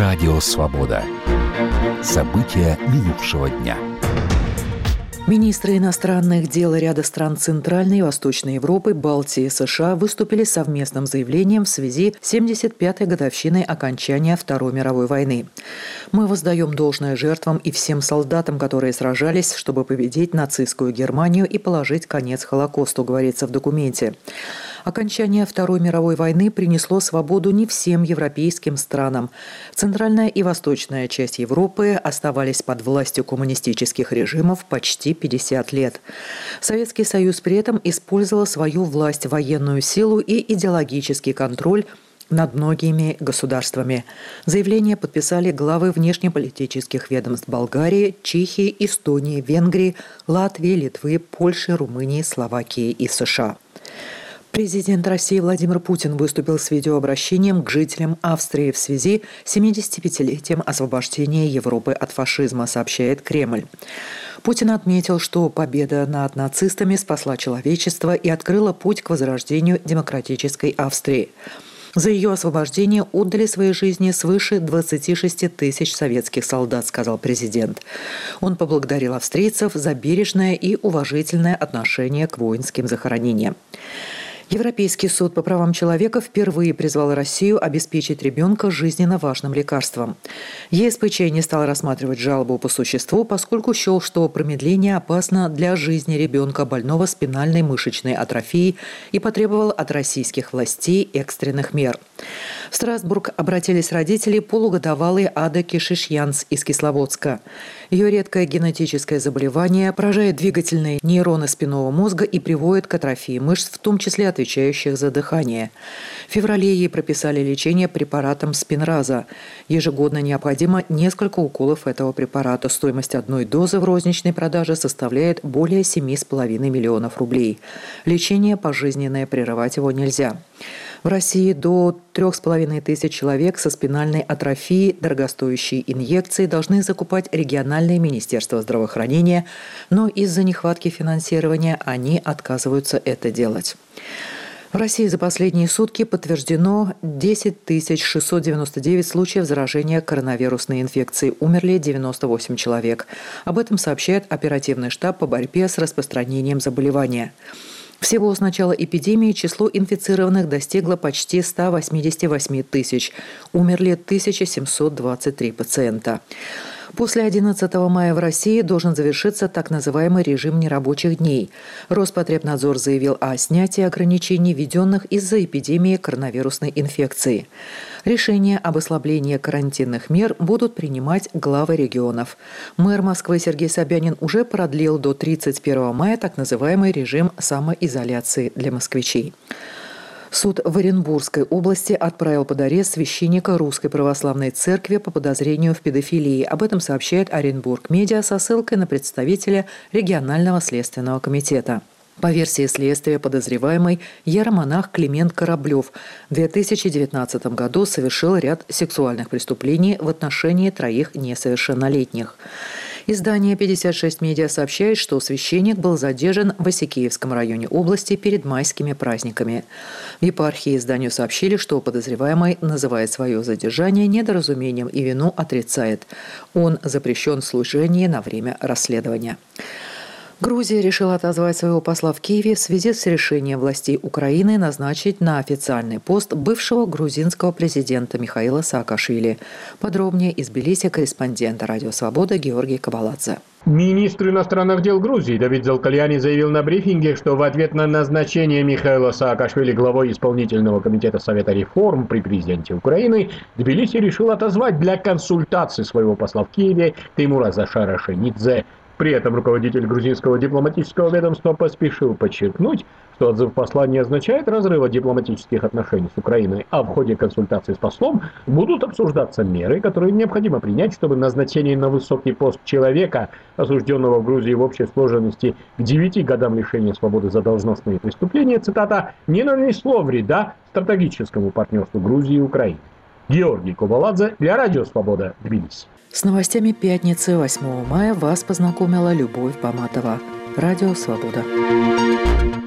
Радио «Свобода». События минувшего дня. Министры иностранных дел ряда стран Центральной и Восточной Европы, Балтии и США выступили с совместным заявлением в связи с 75-й годовщиной окончания Второй мировой войны. «Мы воздаем должное жертвам и всем солдатам, которые сражались, чтобы победить нацистскую Германию и положить конец Холокосту», говорится в документе. Окончание Второй мировой войны принесло свободу не всем европейским странам. Центральная и восточная часть Европы оставались под властью коммунистических режимов почти 50 лет. Советский Союз при этом использовал свою власть, военную силу и идеологический контроль над многими государствами. Заявление подписали главы внешнеполитических ведомств Болгарии, Чехии, Эстонии, Венгрии, Латвии, Литвы, Польши, Румынии, Словакии и США. Президент России Владимир Путин выступил с видеообращением к жителям Австрии в связи с 75-летием освобождения Европы от фашизма, сообщает Кремль. Путин отметил, что победа над нацистами спасла человечество и открыла путь к возрождению демократической Австрии. За ее освобождение отдали свои жизни свыше 26 тысяч советских солдат, сказал президент. Он поблагодарил австрийцев за бережное и уважительное отношение к воинским захоронениям. Европейский суд по правам человека впервые призвал Россию обеспечить ребенка жизненно важным лекарством. ЕСПЧ не стал рассматривать жалобу по существу, поскольку счел, что промедление опасно для жизни ребенка, больного спинальной мышечной атрофией, и потребовал от российских властей экстренных мер. В Страсбург обратились родители полугодовалой Ады Кишишьянц из Кисловодска. Ее редкое генетическое заболевание поражает двигательные нейроны спинного мозга и приводит к атрофии мышц, в том числе отвечающих за дыхание. В феврале ей прописали лечение препаратом Спинраза. Ежегодно необходимо несколько уколов этого препарата. Стоимость одной дозы в розничной продаже составляет более 7,5 миллионов рублей. Лечение пожизненное, прерывать его нельзя. В России до 3500 человек со спинальной атрофией дорогостоящие инъекции должны закупать региональные министерства здравоохранения, но из-за нехватки финансирования они отказываются это делать. В России за последние сутки подтверждено 10 699 случаев заражения коронавирусной инфекцией. Умерли 98 человек. Об этом сообщает оперативный штаб по борьбе с распространением заболевания. Всего с начала эпидемии число инфицированных достигло почти 188 тысяч. Умерли 1723 пациента. После 11 мая в России должен завершиться так называемый режим нерабочих дней. Роспотребнадзор заявил о снятии ограничений, введенных из-за эпидемии коронавирусной инфекции. Решения об ослаблении карантинных мер будут принимать главы регионов. Мэр Москвы Сергей Собянин уже продлил до 31 мая так называемый режим самоизоляции для москвичей. Суд в Оренбургской области отправил под арест священника Русской Православной Церкви по подозрению в педофилии. Об этом сообщает Оренбург Медиа со ссылкой на представителя регионального следственного комитета. По версии следствия, подозреваемый иеромонах Климент Кораблев в 2019 году совершил ряд сексуальных преступлений в отношении 3 несовершеннолетних. Издание «56 Медиа» сообщает, что священник был задержан в Осикеевском районе области перед майскими праздниками. В епархии изданию сообщили, что подозреваемый называет свое задержание недоразумением и вину отрицает. Он запрещен в служении на время расследования. Грузия решила отозвать своего посла в Киеве в связи с решением властей Украины назначить на официальный пост бывшего грузинского президента Михаила Саакашвили. Подробнее из Тбилиси корреспондент «Радио Свобода» Георгий Кабаладзе. Министр иностранных дел Грузии Давид Залкальяни заявил на брифинге, что в ответ на назначение Михаила Саакашвили главой исполнительного комитета Совета реформ при президенте Украины, Тбилиси решил отозвать для консультаций своего посла в Киеве Теймура Зашара Шенидзе. При этом руководитель грузинского дипломатического ведомства поспешил подчеркнуть, что отзыв посла не означает разрыва дипломатических отношений с Украиной, а в ходе консультаций с послом будут обсуждаться меры, которые необходимо принять, чтобы назначение на высокий пост человека, осужденного в Грузии в общей сложности к 9 годам лишения свободы за должностные преступления, цитата, не нанесло вреда стратегическому партнерству Грузии и Украины. Георгий Кабаладзе для Радио Свобода, Тбилиси. С новостями пятницы 8 мая вас познакомила Любовь Баматова. Радио Свобода.